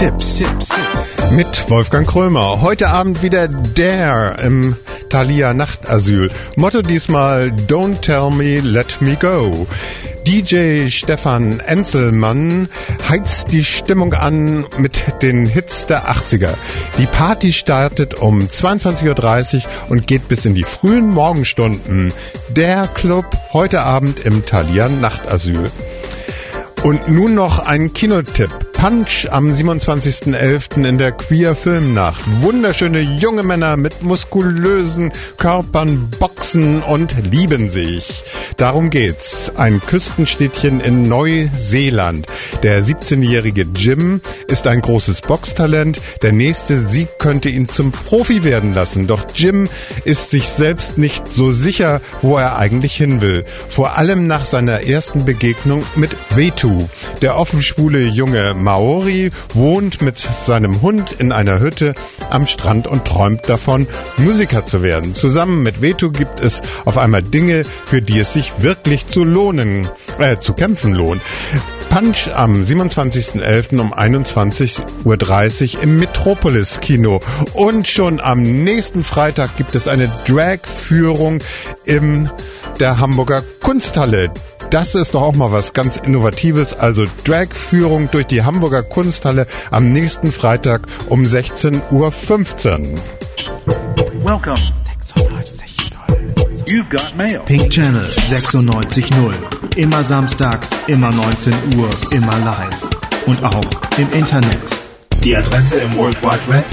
Tipps. Mit Wolfgang Krömer. Heute Abend wieder Dare im Thalia Nachtasyl. Motto diesmal Don't Tell Me, Let Me Go. DJ Stefan Enzelmann heizt die Stimmung an mit den Hits der 80er. Die Party startet um 22.30 Uhr und geht bis in die frühen Morgenstunden. Der Club heute Abend im Thalia Nachtasyl. Und nun noch ein Kinotipp. Punch am 27.11. in der Queer Filmnacht. Wunderschöne junge Männer mit muskulösen Körpern boxen und lieben sich. Darum geht's. Ein Küstenstädtchen in Neuseeland. Der 17-jährige Jim ist ein großes Boxtalent. Der nächste Sieg könnte ihn zum Profi werden lassen. Doch Jim ist sich selbst nicht so sicher, wo er eigentlich hin will. Vor allem nach seiner ersten Begegnung mit Vetu. Der offenschwule junge Maori wohnt mit seinem Hund in einer Hütte am Strand und träumt davon, Musiker zu werden. Zusammen mit Vetu gibt es auf einmal Dinge, für die es sich wirklich zu kämpfen lohnt. Punch am 27.11. um 21.30 Uhr im Metropolis-Kino. Und schon am nächsten Freitag gibt es eine Drag-Führung in der Hamburger Kunsthalle. Das ist doch auch mal was ganz Innovatives. Also Drag-Führung durch die Hamburger Kunsthalle am nächsten Freitag um 16.15 Uhr. Welcome. You've got mail. Pink Channel 96.0. Immer samstags, immer 19 Uhr, immer live. Und auch im Internet. Die Adresse im World Wide Web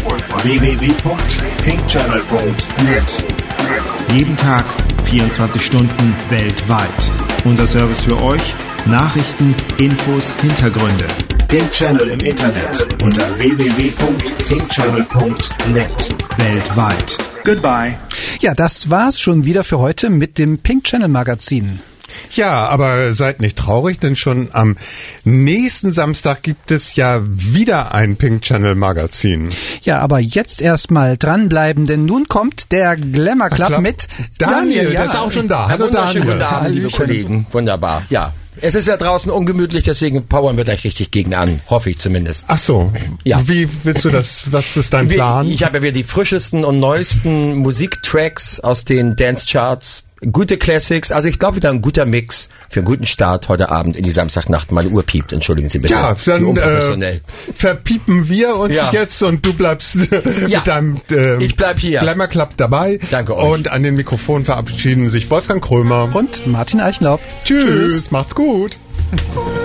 www.pinkchannel.net. Jeden Tag, 24 Stunden weltweit. Unser Service für euch: Nachrichten, Infos, Hintergründe. Pink Channel im Internet unter www.pinkchannel.net. Weltweit. Goodbye. Ja, das war's schon wieder für heute mit dem Pink Channel Magazin. Ja, aber seid nicht traurig, denn schon am nächsten Samstag gibt es ja wieder ein Pink Channel Magazin. Ja, aber jetzt erstmal dranbleiben, denn nun kommt der Glamour Club mit Daniel. Ja. Der ist auch schon da. Hallo Daniel. Guten Abend, liebe Kollegen. Wunderbar. Ja. Es ist ja draußen ungemütlich, deswegen powern wir gleich richtig gegen an. Hoffe ich zumindest. Ach so. Ja. Wie willst du das? Was ist dein Plan? Ich habe ja wieder die frischesten und neuesten Musiktracks aus den Dance-Charts. Gute Classics, also ich glaube wieder ein guter Mix für einen guten Start heute Abend in die Samstagnacht. Meine Uhr piept, entschuldigen Sie bitte. Ja, dann verpiepen wir uns Ja. jetzt und du bleibst Ja. mit deinem Ich bleib hier. Glamour Club dabei. Danke euch. Und an den Mikrofon verabschieden sich Wolfgang Krömer Und Martin Eichenlaub. Tschüss, macht's gut.